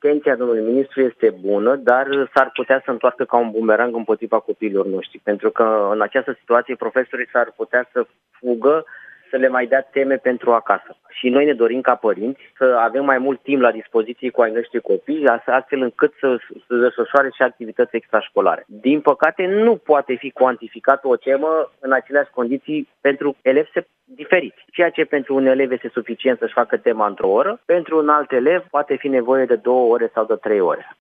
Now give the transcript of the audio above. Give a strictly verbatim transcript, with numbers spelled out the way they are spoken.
intenția domnului ministru este bună, dar s-ar putea să întoarcă ca un bumerang împotriva copiilor noștri, pentru că în această situație profesorii s-ar putea să fugă, să le mai dea teme pentru acasă. Și noi ne dorim ca părinți să avem mai mult timp la dispoziție cu ai noștri copii, astfel încât să, să desfășoare și activități extrașcolare. Din păcate, nu poate fi cuantificată o temă în aceleași condiții pentru elevi diferiți. Ceea ce pentru un elev este suficient să-și facă tema într-o oră, pentru un alt elev poate fi nevoie de două ore sau de trei ore.